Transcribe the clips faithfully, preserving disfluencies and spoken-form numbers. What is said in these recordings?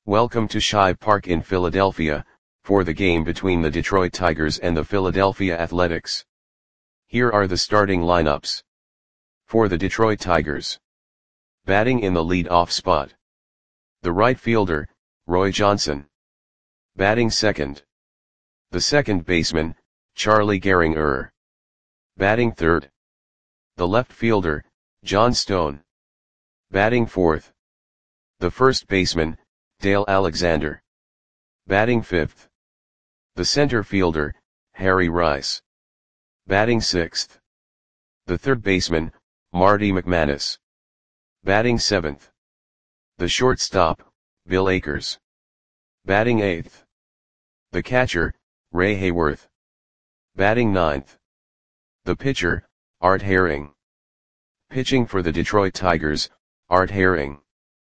Welcome to Shibe Park in Philadelphia, for the game between the Detroit Tigers and the Philadelphia Athletics. Here are the starting lineups. For the Detroit Tigers. Batting in the lead-off spot. The right fielder, Roy Johnson. Batting second. The second baseman, Charlie Gehringer. Batting third. The left fielder, John Stone. Batting fourth. The first baseman, Dale Alexander. Batting fifth. The center fielder, Harry Rice. Batting sixth. The third baseman, Marty McManus. Batting seventh. The shortstop, Bill Akers. Batting eighth. The catcher, Ray Hayworth. Batting ninth. The pitcher, Art Herring. Pitching for the Detroit Tigers, Art Herring.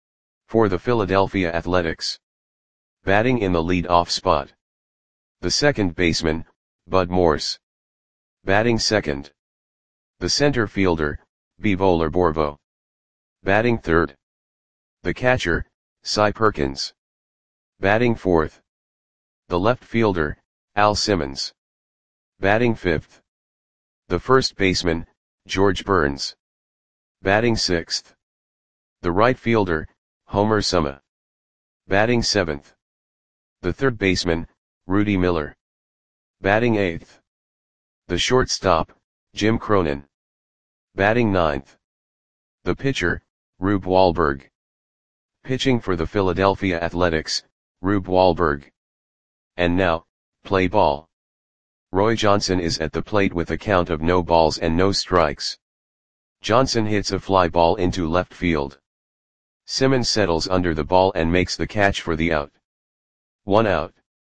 For the Philadelphia Athletics. Batting in the lead-off spot. The second baseman, Bud Morse. Batting second. The center fielder, Bevo Lorborvo. Batting third. The catcher, Cy Perkins. Batting fourth. The left fielder, Al Simmons. Batting fifth. The first baseman, George Burns. Batting sixth. The right fielder, Homer Suma. Batting seventh. The third baseman, Rudy Miller. Batting eighth. The shortstop, Jim Cronin. Batting ninth. The pitcher, Rube Wahlberg. Pitching for the Philadelphia Athletics, Rube Wahlberg. And now, play ball. Roy Johnson is at the plate with a count of no balls and no strikes. Johnson hits a fly ball into left field. Simmons settles under the ball and makes the catch for the out. One out.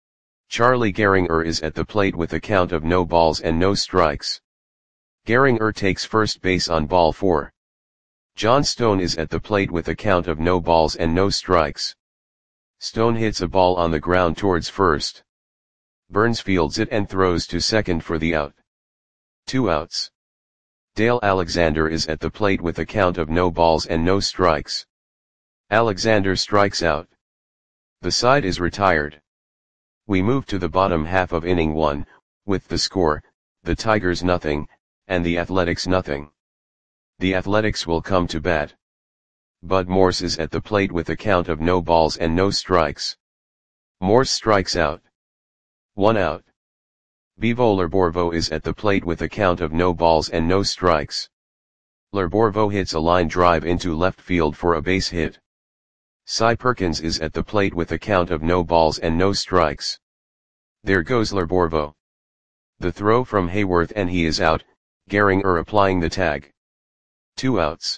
Charlie Gehringer is at the plate with a count of no balls and no strikes. Gehringer takes first base on ball four. John Stone is at the plate with a count of no balls and no strikes. Stone hits a ball on the ground towards first. Burns fields it and throws to second for the out. Two outs. Dale Alexander is at the plate with a count of no balls and no strikes. Alexander strikes out. The side is retired. We move to the bottom half of inning one, with the score, the Tigers nothing, and the Athletics nothing. The Athletics will come to bat. Bud Morse is at the plate with a count of no balls and no strikes. Morse strikes out. One out. Bevo Lorborvo is at the plate with a count of no balls and no strikes. Lorborvo hits a line drive into left field for a base hit. Cy Perkins is at the plate with a count of no balls and no strikes. There goes Lorborvo. The throw from Hayworth and he is out, Gehringer applying the tag. Two outs.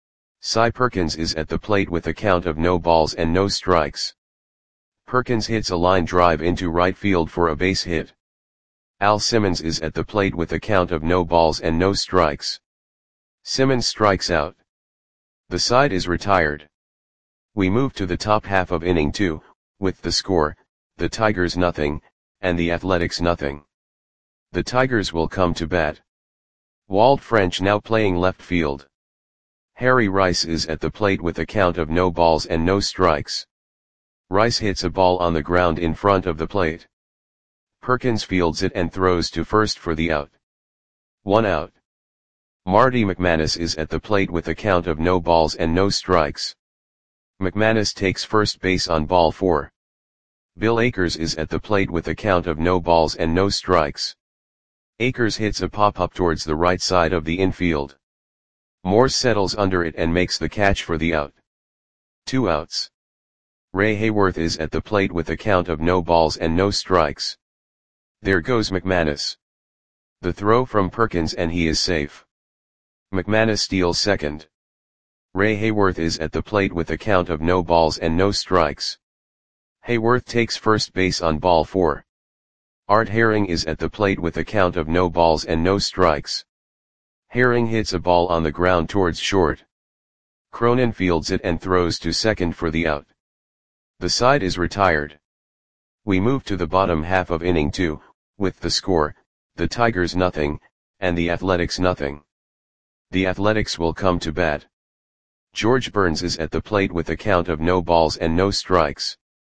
Cy Perkins is at the plate with a count of no balls and no strikes. Perkins hits a line drive into right field for a base hit. Al Simmons is at the plate with a count of no balls and no strikes. Simmons strikes out. The side is retired. We move to the top half of inning two, with the score, the Tigers nothing, and the Athletics nothing. The Tigers will come to bat. Walt French now playing left field. Harry Rice is at the plate with a count of no balls and no strikes. Rice hits a ball on the ground in front of the plate. Perkins fields it and throws to first for the out. One out. Marty McManus is at the plate with a count of no balls and no strikes. McManus takes first base on ball four. Bill Akers is at the plate with a count of no balls and no strikes. Akers hits a pop-up towards the right side of the infield. Morse settles under it and makes the catch for the out. Two outs. Ray Hayworth is at the plate with a count of no balls and no strikes. There goes McManus. The throw from Perkins and he is safe. McManus steals second. Ray Hayworth is at the plate with a count of no balls and no strikes. Hayworth takes first base on ball four. Art Herring is at the plate with a count of no balls and no strikes. Herring hits a ball on the ground towards short. Cronin fields it and throws to second for the out. The side is retired. We move to the bottom half of inning two, with the score, the Tigers nothing, and the Athletics nothing. The Athletics will come to bat. George Burns is at the plate with a count of no balls and no strikes.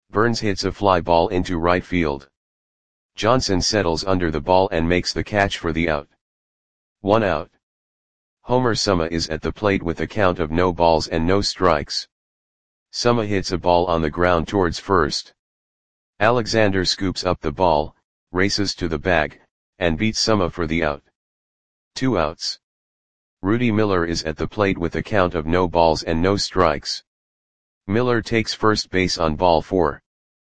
Burns hits a fly ball into right field. Johnson settles under the ball and makes the catch for the out. One out. Homer Suma is at the plate with a count of no balls and no strikes. Suma hits a ball on the ground towards first. Alexander scoops up the ball, races to the bag, and beats Suma for the out. Two outs. Rudy Miller is at the plate with a count of no balls and no strikes. Miller takes first base on ball four.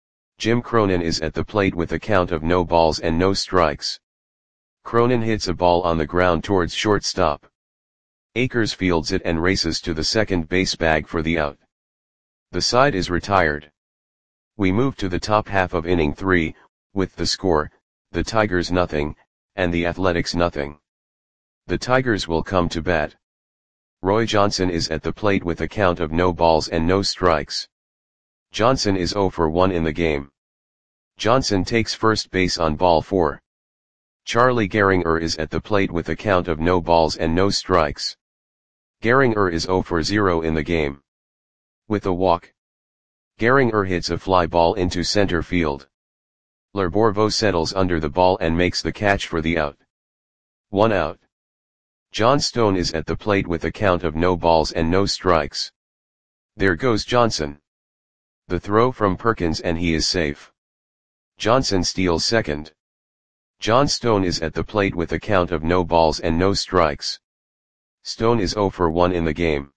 Jim Cronin is at the plate with a count of no balls and no strikes. Cronin hits a ball on the ground towards shortstop. Akers fields it and races to the second base bag for the out. The side is retired. We move to the top half of inning three, with the score, the Tigers nothing, and the Athletics nothing. The Tigers will come to bat. Roy Johnson is at the plate with a count of no balls and no strikes. Johnson is oh for one in the game. Johnson takes first base on ball four. Charlie Gehringer is at the plate with a count of no balls and no strikes. Gehringer is oh for zero in the game. With a walk, Gehringer hits a fly ball into center field. Lerborvo settles under the ball and makes the catch for the out. One out. John Stone is at the plate with a count of no balls and no strikes. There goes Johnson. The throw from Perkins and he is safe. Johnson steals second. John Stone is at the plate with a count of no balls and no strikes. Stone is oh for one in the game.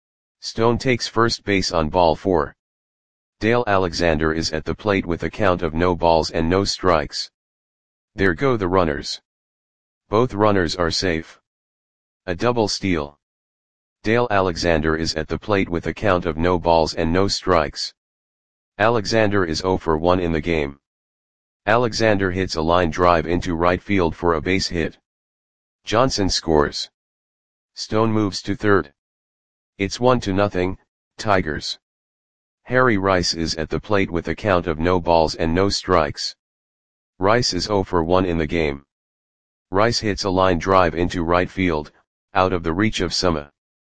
Stone takes first base on ball four. Dale Alexander is at the plate with a count of no balls and no strikes. There go the runners. Both runners are safe. A double steal. Dale Alexander is at the plate with a count of no balls and no strikes. Alexander is oh for one in the game. Alexander hits a line drive into right field for a base hit. Johnson scores. Stone moves to third. It's one to nothing, Tigers. Harry Rice is at the plate with a count of no balls and no strikes. Rice is oh for one in the game. Rice hits a line drive into right field, out of the reach of Suma.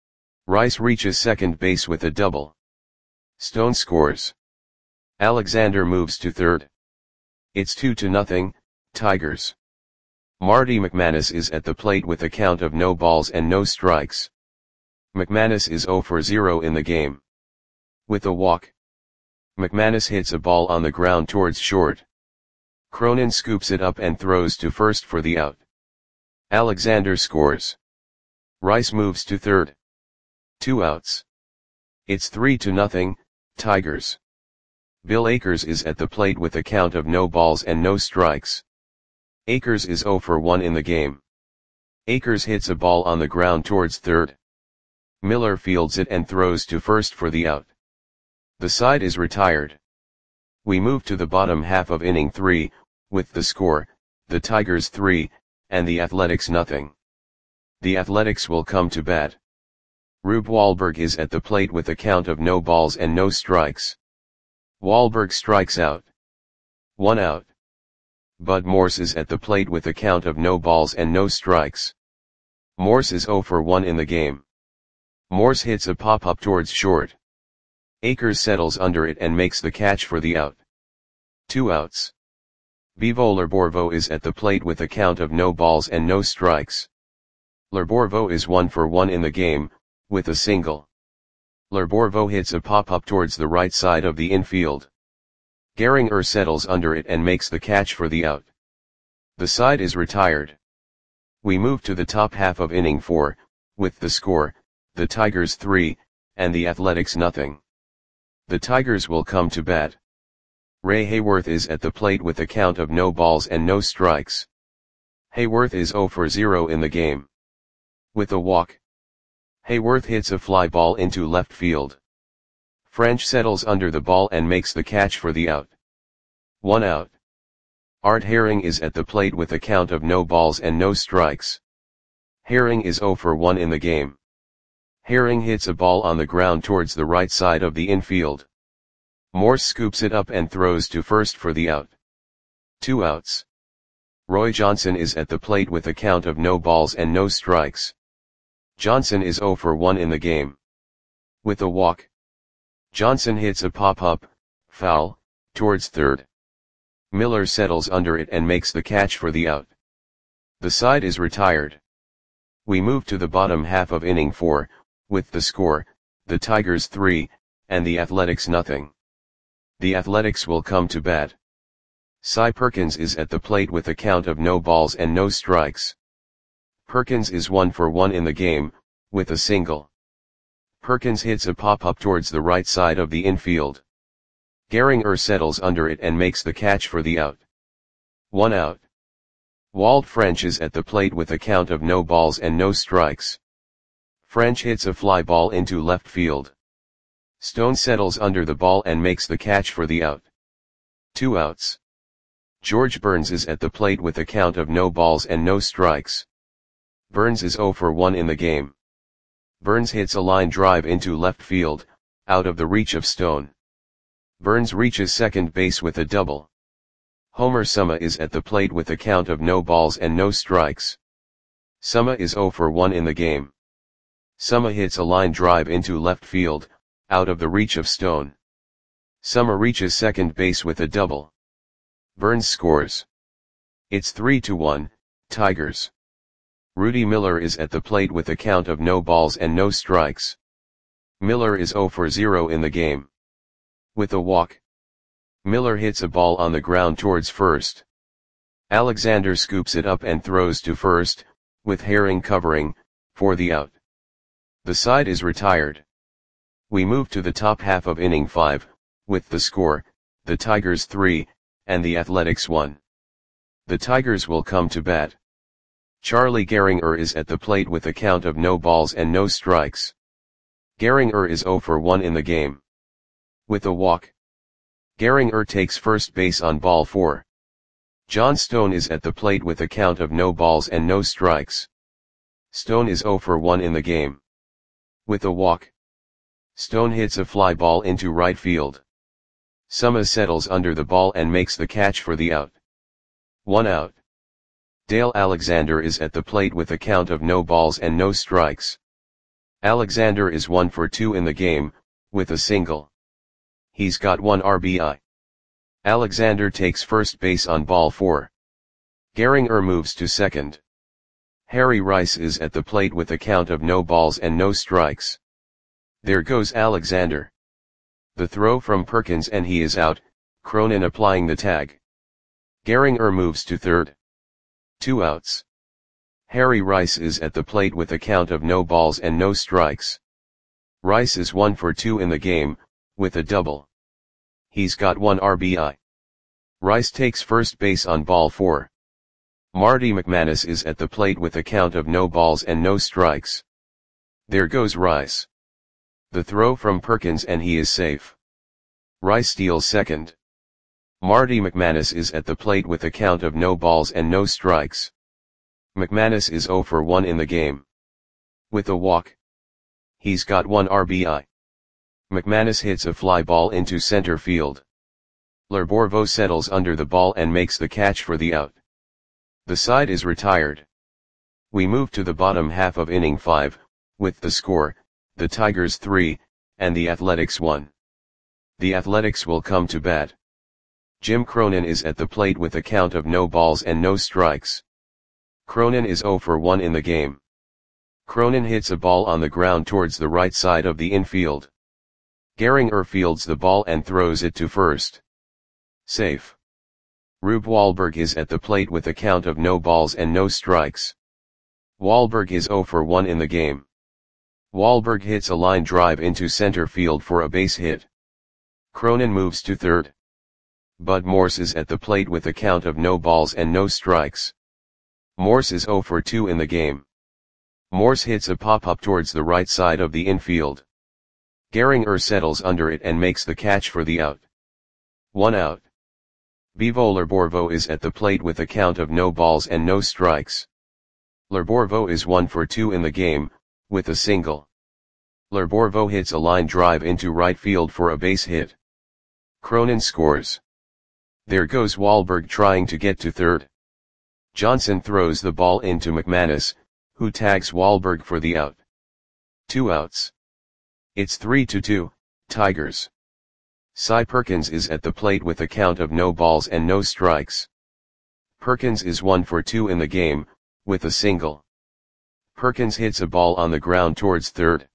Rice reaches second base with a double. Stone scores. Alexander moves to third. It's two to nothing, Tigers. Marty McManus is at the plate with a count of no balls and no strikes. McManus is oh for zero in the game. With a walk, McManus hits a ball on the ground towards short. Cronin scoops it up and throws to first for the out. Alexander scores. Rice moves to third. Two outs. It's three to nothing, Tigers. Bill Akers is at the plate with a count of no balls and no strikes. Akers is oh for one in the game. Akers hits a ball on the ground towards third. Miller fields it and throws to first for the out. The side is retired. We move to the bottom half of inning three, with the score, the Tigers three, and the Athletics nothing. The Athletics will come to bat. Rube Wahlberg is at the plate with a count of no balls and no strikes. Wahlberg strikes out. One out. Bud Morse is at the plate with a count of no balls and no strikes. Morse is oh for one in the game. Morse hits a pop-up towards short. Akers settles under it and makes the catch for the out. Two outs. Bivo Lerborvo is at the plate with a count of no balls and no strikes. Lerborvo is one for one in the game, with a single. Lerborvo hits a pop-up towards the right side of the infield. Gehringer settles under it and makes the catch for the out. The side is retired. We move to the top half of inning four, with the score, the Tigers three, and the Athletics nothing. The Tigers will come to bat. Ray Hayworth is at the plate with a count of no balls and no strikes. Hayworth is oh for zero in the game. With a walk, Hayworth hits a fly ball into left field. French settles under the ball and makes the catch for the out. One out. Art Herring is at the plate with a count of no balls and no strikes. Herring is oh for one in the game. Herring hits a ball on the ground towards the right side of the infield. Morse scoops it up and throws to first for the out. Two outs. Roy Johnson is at the plate with a count of no balls and no strikes. Johnson is oh for one in the game. With a walk, Johnson hits a pop-up, foul, towards third. Miller settles under it and makes the catch for the out. The side is retired. We move to the bottom half of inning four, with the score, the Tigers three, and the Athletics nothing. The Athletics will come to bat. Cy Perkins is at the plate with a count of no balls and no strikes. Perkins is one for one in the game, with a single. Perkins hits a pop-up towards the right side of the infield. Gehringer settles under it and makes the catch for the out. One out. Walt French is at the plate with a count of no balls and no strikes. French hits a fly ball into left field. Stone settles under the ball and makes the catch for the out. Two outs. George Burns is at the plate with a count of no balls and no strikes. Burns is zero for one in the game. Burns hits a line drive into left field, out of the reach of Stone. Burns reaches second base with a double. Homer Suma is at the plate with a count of no balls and no strikes. Suma is zero for one in the game. Suma hits a line drive into left field, out of the reach of Stone. Suma reaches second base with a double. Burns scores. It's three to one, Tigers. Rudy Miller is at the plate with a count of no balls and no strikes. Miller is zero for zero in the game. With a walk. Miller hits a ball on the ground towards first. Alexander scoops it up and throws to first, with Herring covering, for the out. The side is retired. We move to the top half of inning five, with the score, the Tigers three, and the Athletics one. The Tigers will come to bat. Charlie Gehringer is at the plate with a count of no balls and no strikes. Gehringer is zero for one in the game. With a walk. Gehringer takes first base on ball four. John Stone is at the plate with a count of no balls and no strikes. Stone is zero for one in the game. With a walk. Stone hits a fly ball into right field. Suma settles under the ball and makes the catch for the out. One out. Dale Alexander is at the plate with a count of no balls and no strikes. Alexander is one for two in the game, with a single. He's got one R B I. Alexander takes first base on ball four. Gehringer moves to second. Harry Rice is at the plate with a count of no balls and no strikes. There goes Alexander. The throw from Perkins and he is out, Cronin applying the tag. Gehringer moves to third. Two outs. Harry Rice is at the plate with a count of no balls and no strikes. Rice is one for two in the game, with a double. He's got one R B I. Rice takes first base on ball four. Marty McManus is at the plate with a count of no balls and no strikes. There goes Rice. The throw from Perkins and he is safe. Rice steals second. Marty McManus is at the plate with a count of no balls and no strikes. McManus is zero for one in the game. With a walk. He's got one R B I. McManus hits a fly ball into center field. Lerborvo settles under the ball and makes the catch for the out. The side is retired. We move to the bottom half of inning five, with the score, the Tigers three, and the Athletics one. The Athletics will come to bat. Jim Cronin is at the plate with a count of no balls and no strikes. Cronin is zero for one in the game. Cronin hits a ball on the ground towards the right side of the infield. Gehringer fields the ball and throws it to first. Safe. Rube Wahlberg is at the plate with a count of no balls and no strikes. Wahlberg is zero for one in the game. Wahlberg hits a line drive into center field for a base hit. Cronin moves to third. Bud Morse is at the plate with a count of no balls and no strikes. Morse is zero for two in the game. Morse hits a pop-up towards the right side of the infield. Gehringer settles under it and makes the catch for the out. One out. Bivo Lerborvo is at the plate with a count of no balls and no strikes. Lerborvo is one for two in the game, with a single. Lerborvo hits a line drive into right field for a base hit. Cronin scores. There goes Wahlberg trying to get to third. Johnson throws the ball into McManus, who tags Wahlberg for the out. Two outs. It's three to two, Tigers. Cy Perkins is at the plate with a count of no balls and no strikes. Perkins is one for two in the game, with a single. Perkins hits a ball on the ground towards third.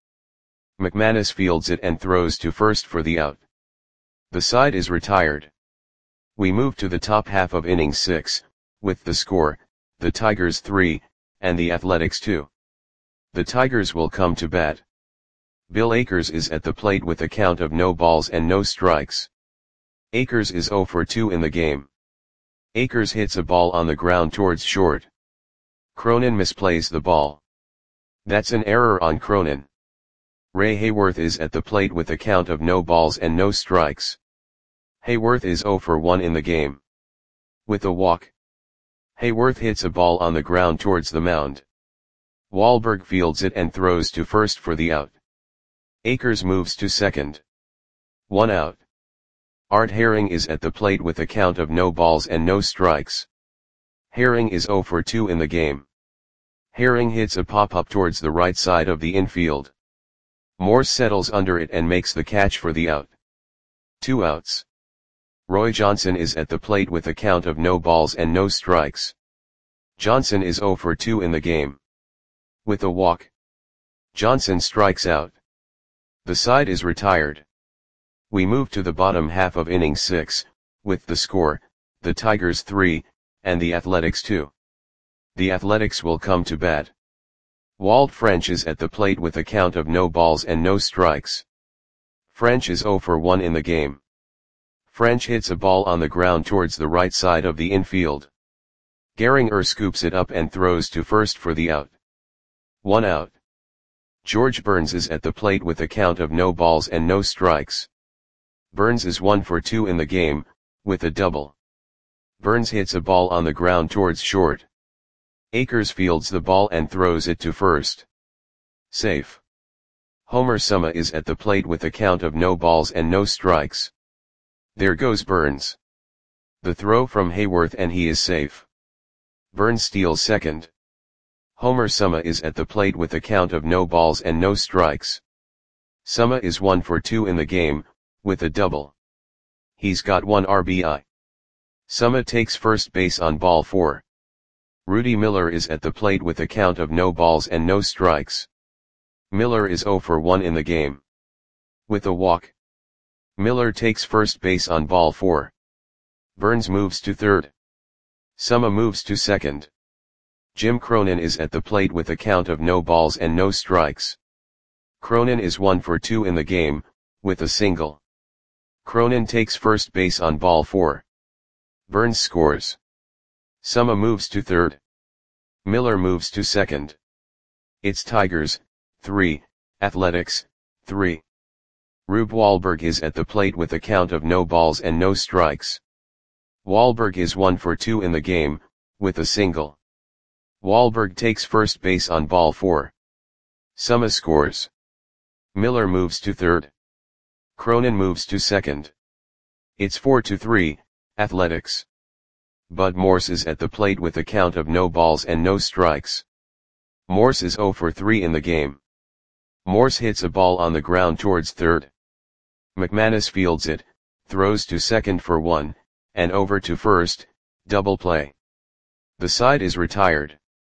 McManus fields it and throws to first for the out. The side is retired. We move to the top half of inning six, with the score, the Tigers three, and the Athletics two. The Tigers will come to bat. Bill Akers is at the plate with a count of no balls and no strikes. Akers is oh for two in the game. Akers hits a ball on the ground towards short. Cronin misplays the ball. That's an error on Cronin. Ray Hayworth is at the plate with a count of no balls and no strikes. Hayworth is oh for one in the game. With a walk. Hayworth hits a ball on the ground towards the mound. Wahlberg fields it and throws to first for the out. Akers moves to second. One out. Art Herring is at the plate with a count of no balls and no strikes. Herring is oh for two in the game. Herring hits a pop-up towards the right side of the infield. Morse settles under it and makes the catch for the out. Two outs. Roy Johnson is at the plate with a count of no balls and no strikes. Johnson is oh for two in the game. With a walk. Johnson strikes out. The side is retired. We move to the bottom half of inning six, with the score, the Tigers three, and the Athletics two. The Athletics will come to bat. Walt French is at the plate with a count of no balls and no strikes. French is oh for one in the game. French hits a ball on the ground towards the right side of the infield. Gehringer scoops it up and throws to first for the out. One out. George Burns is at the plate with a count of no balls and no strikes. Burns is one for two in the game, with a double. Burns hits a ball on the ground towards short. Akers fields the ball and throws it to first. Safe. Homer Suma is at the plate with a count of no balls and no strikes. There goes Burns. The throw from Hayworth and he is safe. Burns steals second. Homer Suma is at the plate with a count of no balls and no strikes. Suma is one for two in the game, with a double. He's got one R B I. Suma takes first base on ball four. Rudy Miller is at the plate with a count of no balls and no strikes. Miller is oh for one in the game. With a walk. Miller takes first base on ball four. Burns moves to third. Suma moves to second. Jim Cronin is at the plate with a count of no balls and no strikes. Cronin is one for two in the game, with a single. Cronin takes first base on ball four. Burns scores. Suma moves to third. Miller moves to second. It's Tigers, three, Athletics, three. Rube Wahlberg is at the plate with a count of no balls and no strikes. Wahlberg is one for two in the game, with a single. Wahlberg takes first base on ball four. Suma scores. Miller moves to third. Cronin moves to second. It's four to three, Athletics. Bud Morse is at the plate with a count of no balls and no strikes. Morse is oh for three in the game. Morse hits a ball on the ground towards third. McManus fields it, throws to second for one, and over to first, double play. The side is retired.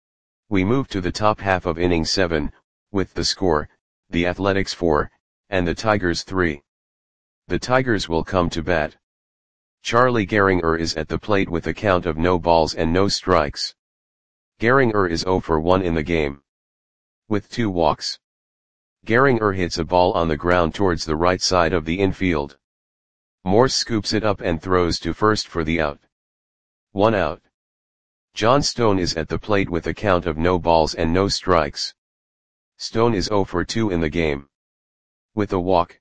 We move to the top half of inning seven, with the score, the Athletics four, and the Tigers three. The Tigers will come to bat. Charlie Gehringer is at the plate with a count of no balls and no strikes. Gehringer is oh for one in the game. With two walks. Gehringer hits a ball on the ground towards the right side of the infield. Morse scoops it up and throws to first for the out. One out. John Stone is at the plate with a count of no balls and no strikes. Stone is oh for two in the game. With a walk.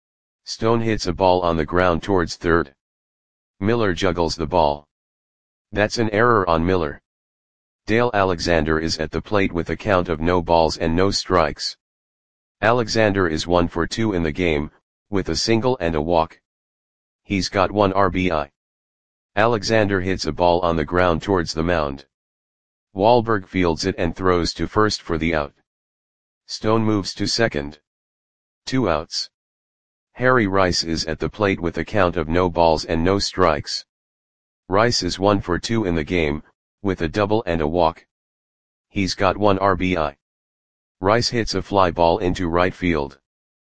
Stone hits a ball on the ground towards third. Miller juggles the ball. That's an error on Miller. Dale Alexander is at the plate with a count of no balls and no strikes. Alexander is one for two in the game, with a single and a walk. He's got one R B I. Alexander hits a ball on the ground towards the mound. Wahlberg fields it and throws to first for the out. Stone moves to second. Two outs. Harry Rice is at the plate with a count of no balls and no strikes. Rice is one for two in the game, with a double and a walk. He's got one R B I. Rice hits a fly ball into right field.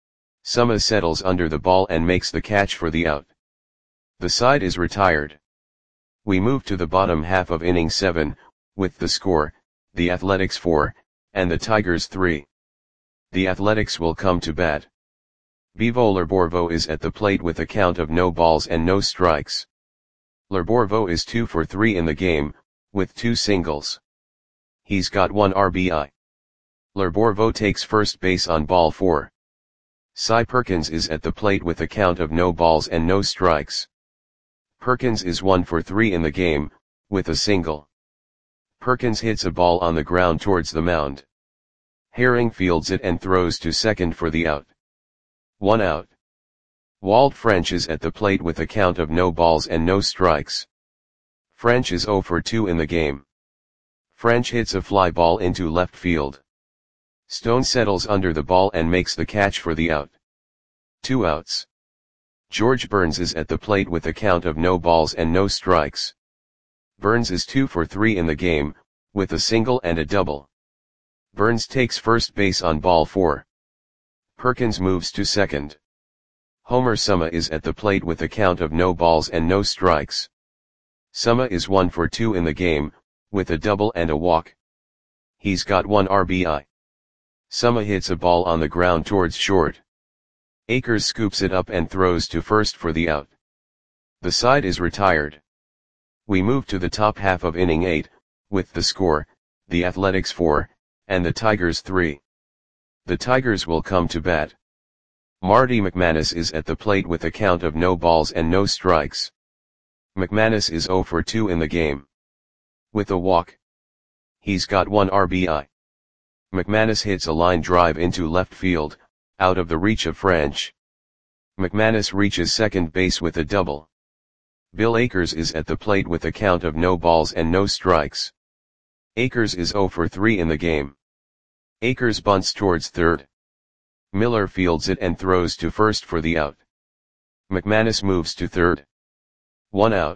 Summa settles under the ball and makes the catch for the out. The side is retired. We move to the bottom half of inning seven, with the score, the Athletics four, and the Tigers three. The Athletics will come to bat. Bivo Lerborvo is at the plate with a count of no balls and no strikes. Lerborvo is two for three in the game, with two singles. He's got one R B I. Lerborvo takes first base on ball four. Cy Perkins is at the plate with a count of no balls and no strikes. Perkins is one for three in the game, with a single. Perkins hits a ball on the ground towards the mound. Herring fields it and throws to second for the out. One out. Walt French is at the plate with a count of no balls and no strikes. French is zero for two in the game. French hits a fly ball into left field. Stone settles under the ball and makes the catch for the out. Two outs. George Burns is at the plate with a count of no balls and no strikes. Burns is two for three in the game, with a single and a double. Burns takes first base on ball four. Perkins moves to second. Homer Summa is at the plate with a count of no balls and no strikes. Summa is one for two in the game, with a double and a walk. He's got one R B I. Summa hits a ball on the ground towards short. Akers scoops it up and throws to first for the out. The side is retired. We move to the top half of inning eight, with the score, the Athletics four, and the Tigers three. The Tigers will come to bat. Marty McManus is at the plate with a count of no balls and no strikes. McManus is zero for two in the game. With a walk. He's got one R B I. McManus hits a line drive into left field, out of the reach of French. McManus reaches second base with a double. Bill Akers is at the plate with a count of no balls and no strikes. Akers is zero for three in the game. Akers bunts towards third. Miller fields it and throws to first for the out. McManus moves to third. One out.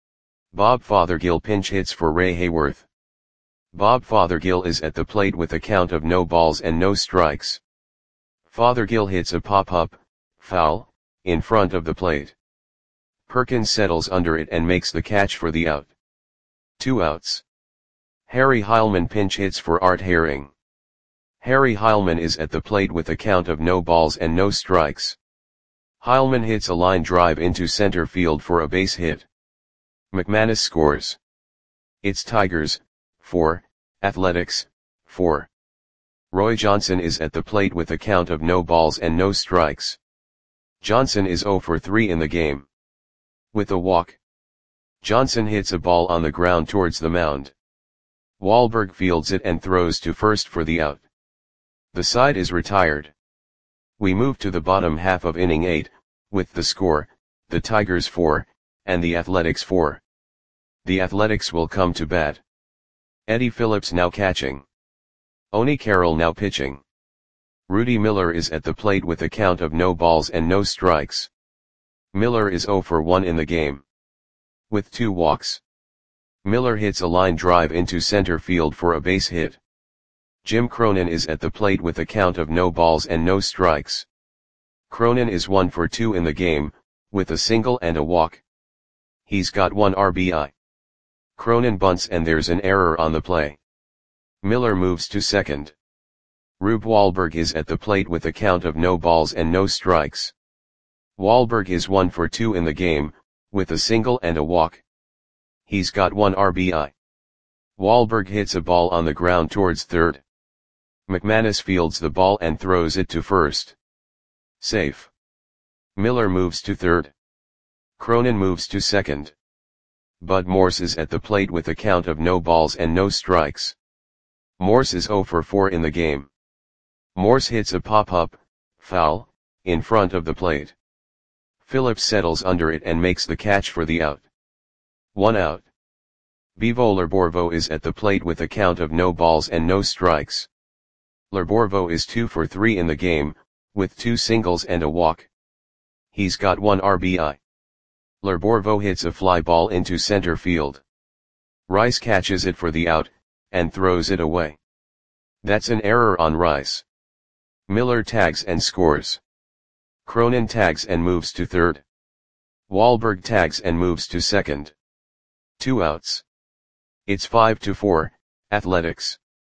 Bob Fothergill pinch hits for Ray Hayworth. Bob Fothergill is at the plate with a count of no balls and no strikes. Fothergill hits a pop-up, foul, in front of the plate. Perkins settles under it and makes the catch for the out. Two outs. Harry Heilman pinch hits for Art Herring. Harry Heilman is at the plate with a count of no balls and no strikes. Heilman hits a line drive into center field for a base hit. McManus scores. It's Tigers, four, Athletics, four. Roy Johnson is at the plate with a count of no balls and no strikes. Johnson is zero for three in the game. With a walk. Johnson hits a ball on the ground towards the mound. Wahlberg fields it and throws to first for the out. The side is retired. We move to the bottom half of inning eight, with the score, the Tigers four, and the Athletics four. The Athletics will come to bat. Eddie Phillips now catching. Oni Carroll now pitching. Rudy Miller is at the plate with a count of no balls and no strikes. Miller is zero for one in the game. With two walks. Miller hits a line drive into center field for a base hit. Jim Cronin is at the plate with a count of no balls and no strikes. Cronin is one for two in the game, with a single and a walk. He's got one R B I. Cronin bunts and there's an error on the play. Miller moves to second. Rube Wahlberg is at the plate with a count of no balls and no strikes. Wahlberg is one for two in the game, with a single and a walk. He's got one R B I. Wahlberg hits a ball on the ground towards third. McManus fields the ball and throws it to first. Safe. Miller moves to third. Cronin moves to second. Bud Morse is at the plate with a count of no balls and no strikes. Morse is zero for four in the game. Morse hits a pop-up, foul, in front of the plate. Phillips settles under it and makes the catch for the out. One out. Bivo Lerborvo is at the plate with a count of no balls and no strikes. Lerborvo is two for three in the game, with two singles and a walk. He's got one R B I. Lerborvo hits a fly ball into center field. Rice catches it for the out, and throws it away. That's an error on Rice. Miller tags and scores. Cronin tags and moves to third. Wahlberg tags and moves to second. Two outs. It's five to four, Athletics.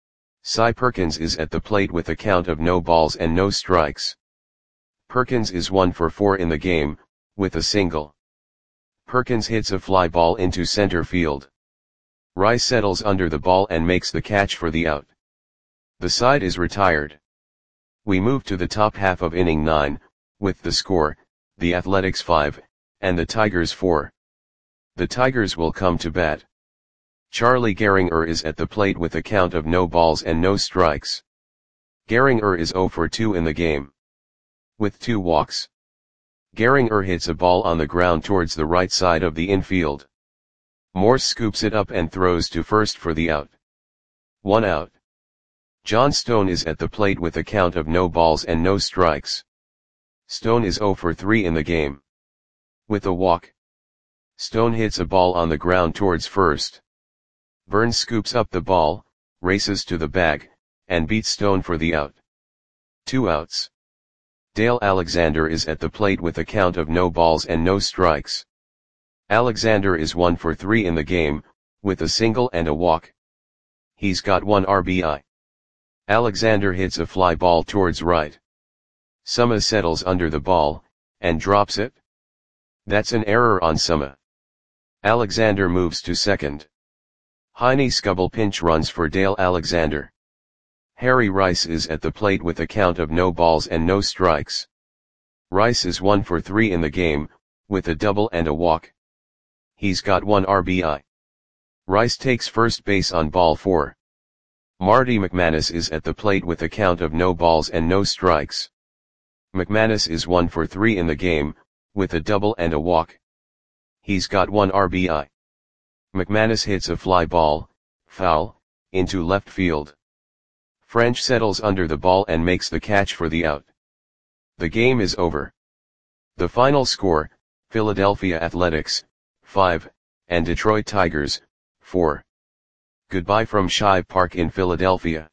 Cy Perkins is at the plate with a count of no balls and no strikes. Perkins is one for four in the game, with a single. Perkins hits a fly ball into center field. Rice settles under the ball and makes the catch for the out. The side is retired. We move to the top half of inning nine, with the score, the Athletics five, and the Tigers four. The Tigers will come to bat. Charlie Gehringer is at the plate with a count of no balls and no strikes. Gehringer is zero for two in the game. With two walks. Gehringer hits a ball on the ground towards the right side of the infield. Morse scoops it up and throws to first for the out. One out. John Stone is at the plate with a count of no balls and no strikes. Stone is zero for three in the game. With a walk. Stone hits a ball on the ground towards first. Burns scoops up the ball, races to the bag, and beats Stone for the out. Two outs. Dale Alexander is at the plate with a count of no balls and no strikes. Alexander is one for three in the game, with a single and a walk. He's got one R B I. Alexander hits a fly ball towards right. Summa settles under the ball, and drops it. That's an error on Summa. Alexander moves to second. Heine Skubal pinch runs for Dale Alexander. Harry Rice is at the plate with a count of no balls and no strikes. Rice is one for three in the game, with a double and a walk. He's got one R B I. Rice takes first base on ball four. Marty McManus is at the plate with a count of no balls and no strikes. McManus is one for three in the game, with a double and a walk. He's got one R B I. McManus hits a fly ball, foul, into left field. French settles under the ball and makes the catch for the out. The game is over. The final score, Philadelphia Athletics, five, and Detroit Tigers, four. Goodbye from Shibe Park in Philadelphia.